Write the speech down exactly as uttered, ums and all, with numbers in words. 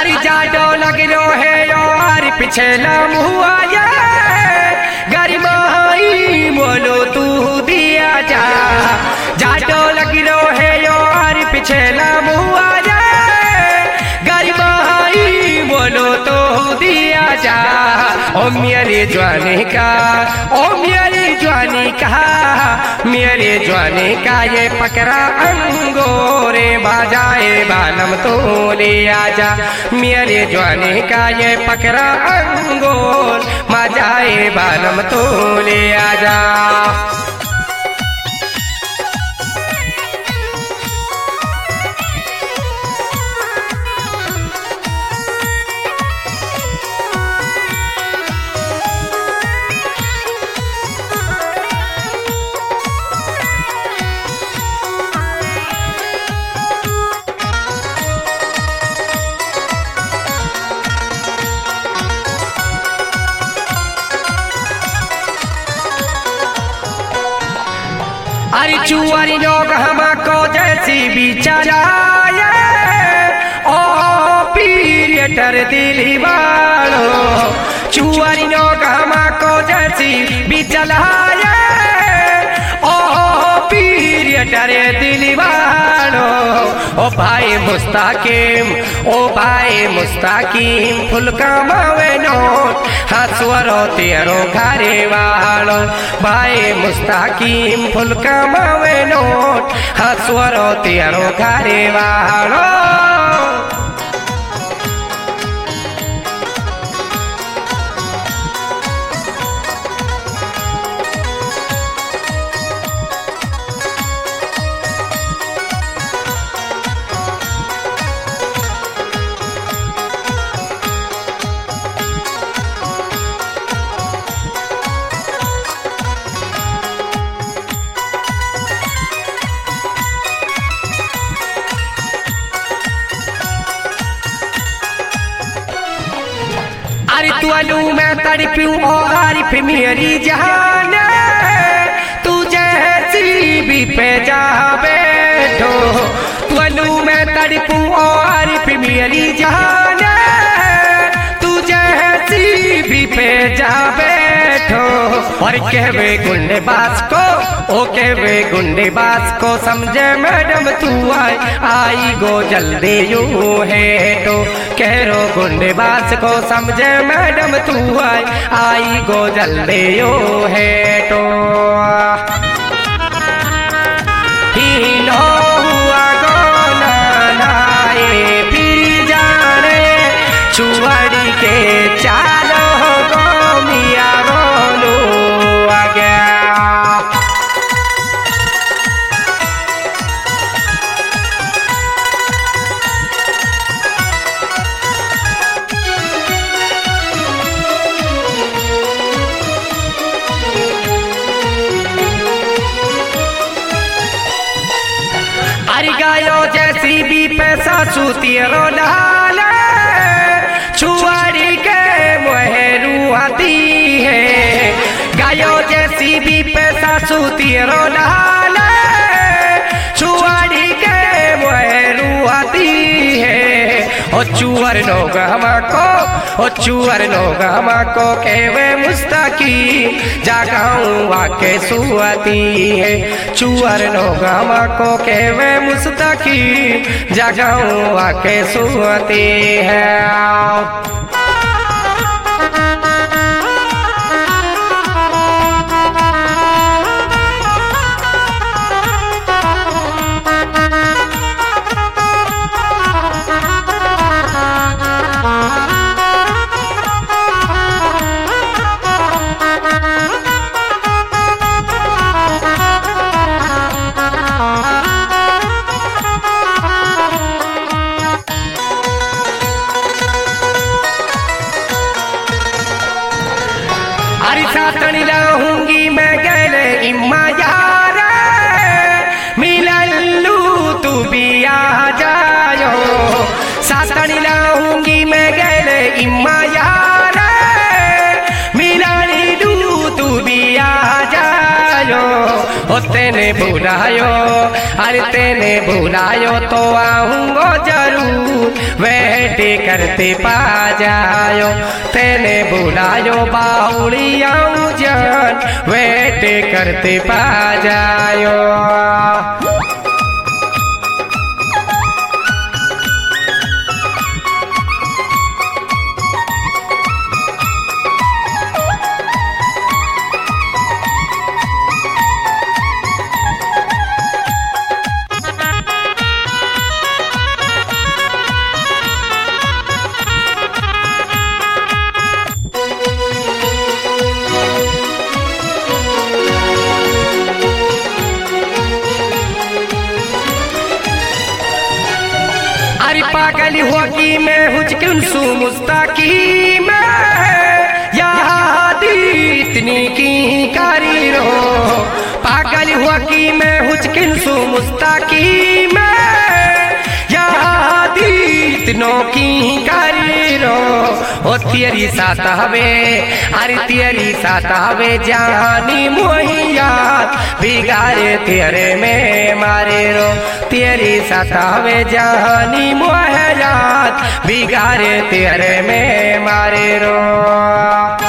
अरे जाडो लग रो है यार पीछे लम हुआ ये गरिमाई बोलो तू दिया जा। जाडो लग रो है यार पीछे लम हुआ ये गरिमाई बोलो तो दिया जा। ओ मेरे जवानी का ओ मेरे जवानी का मेरे जवानी का ये पकड़ा अंगोरे बाजाए बालम तो ले आजा। मेरे जवानी का ये पकड़ा अंगोर मजाए बालम तो ले आजा। अरे चुआरी लोग हमको जैसी भी चलाए ओ पीरियटर दिली वालो। चुआरी लोग हमको जैसी भी चलाए ओ पीरियटर दिली वालो। ओ भाई मुस्ताकिम ओ भाई मुस्ताकिम फुल कमावे नोट हसवरो तेरो घरे वालो। भाई मुस्ताकिम फुल कमावे नोट हसवरो तेरो घरे वालो। अरे तुअलू मैं तड़पूं और आरिफ मेरी जान तू जैसी भी पे जा बैठो। तुअलू मैं तड़पूं और आरिफ मेरी जान तू जैसी भी पे जा बैठो। और कहवे गुंडे बास को ओ कहवे गुंडे बास को समझे मैडम तू आई आई गो जल्दी यूं है तो। कह रो गुंडे बास को समझे मैडम तू आई आई गो जल्दी यूं है तो। ही नो हुआ गो ना नाए फिर जाने चुआड़ी के चालो गो मिया रोनो आ गया। अरे गायो जैसी भी पैसा सूती रो लाल छुआरी के मोहरू आती है। गायो जैसी भी पैसा सूती रो लाल छुआरी के मोहरू आती है। ओ चुअर लोग हमको ओ चुअर लोग हमको कहवे मुस्ताकी जागाऊं आके सुआती है। चुअर लोग हमको कहवे मुस्ताकी जागाऊं आके सुआती है। अरे सातनी लाऊंगी मैं गले इम्मा यार मिलल्लू तू भी आ जायो। सातनी लाऊंगी मैं गले इम्मा यार मिलानी लू तू भी आ जायो। ओ तेने भुलायो अरे तेने भुलायो तो आऊंगो जरूर वह वेट करते पा जायो तेने बुलायो बाउलिया जान वेट करते पा जायो। अरे पागल होगी मैं हुचकिन सु मुस्ताकी में याद इतनी की कारी रो पागल होगी मैं हुचकिन सु मुस्ताकी में याद इतनों की कारी रो ओ तेरी साथ हवे अरे तेरी साथ हवे जानी मोहिया बिगाड़े तेरे में मारे रो तेरी साथ हवे जानी मोहयात बिगाड़े तेरे में मारे रो।